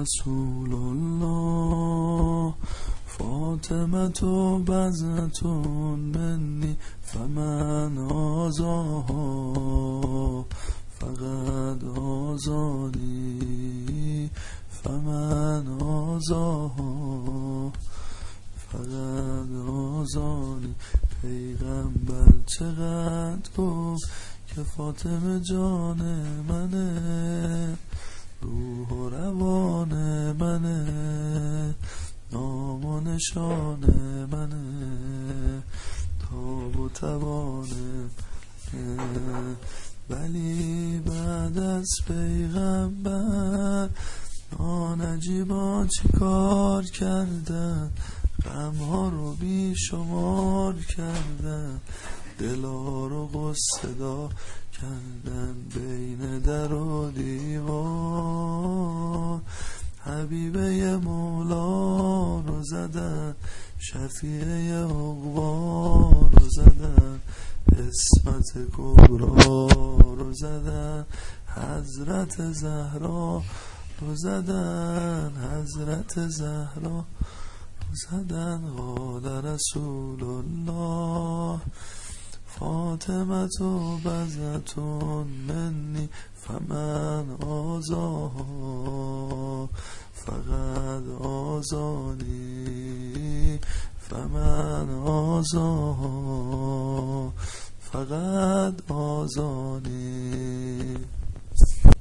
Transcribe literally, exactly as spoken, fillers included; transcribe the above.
رسول الله فاطمة بضعة مني فمن آذاها فقد آذانی فمن آذاها فقد آذانی. پیغمبر چقدر گفت که فاطمه جان منه، روح و روان منه، نام و نشان منه، تاب و توان منه. ولی بعد از پیغمبر نانجیبان چی کار کردن، غمها رو بیشمار کردن، دلا رو غصه دار کردن بین در و دیوار. حبیبه مولا رو زدن، شفیعه عقبا رو زدن، اسمت کبرا رو زدن، حضرت زهرا رو زدن، حضرت زهرا رو زدن. قال رسول الله فاطمة بضعة مني فمن آذاها فقد آذانی فمن آذاها فقد آذانی.